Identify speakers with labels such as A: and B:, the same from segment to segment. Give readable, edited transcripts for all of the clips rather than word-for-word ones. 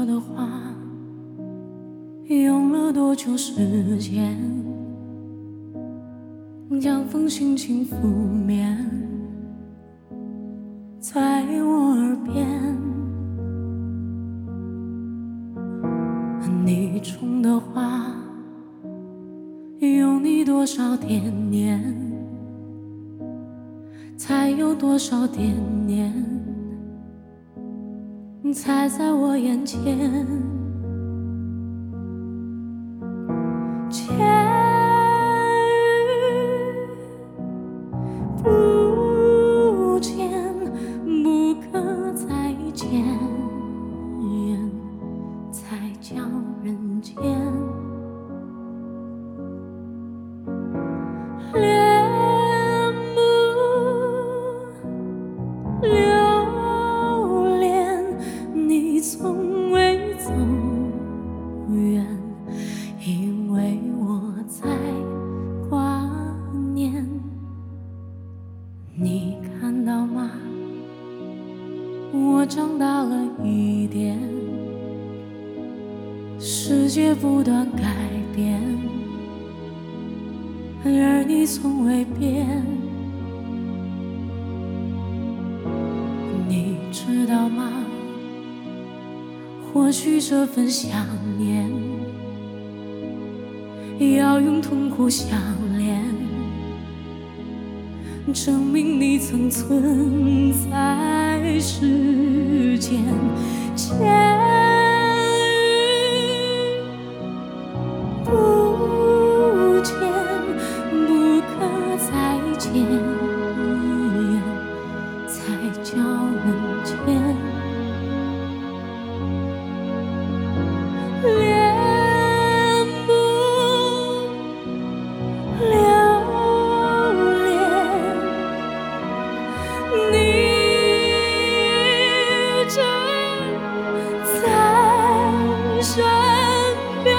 A: 说的话，用了多久时间，将封心情覆面在我耳边。你种的花，有你多少惦念，才有多少惦念，才在我眼前。千语不见，不可再见，才叫人间。恋慕留恋，你从未走远，因为我在挂念。你看到吗？我长大了一点，世界不断改变，而你从未变。你知道吗？或许这份想念要用痛苦相连，证明你曾存在世间。千语不见，不可再见，才叫人间。恋慕留恋，你正在身边。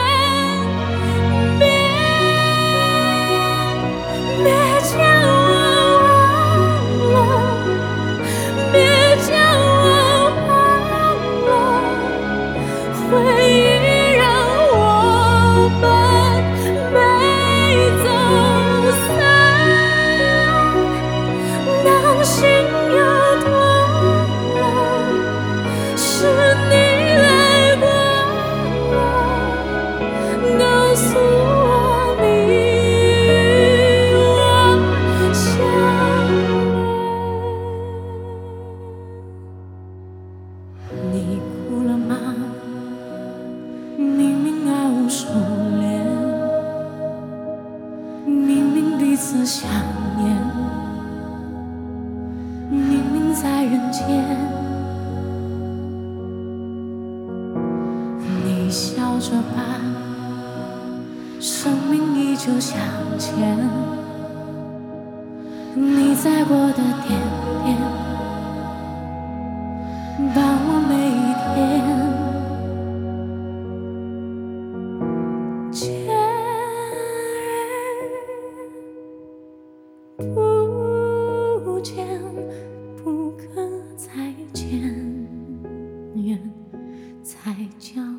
A: 别将我忘了，别将我忘了，回忆让我们没走散。当心又痛了，是你来过了，告诉我你与我相恋。你哭了吗？明明爱无收敛，明明彼此想念，明明在人间。你笑着吧，生命依旧向前。你在过的点点，伴我每一天。千语不见，不可再见，才叫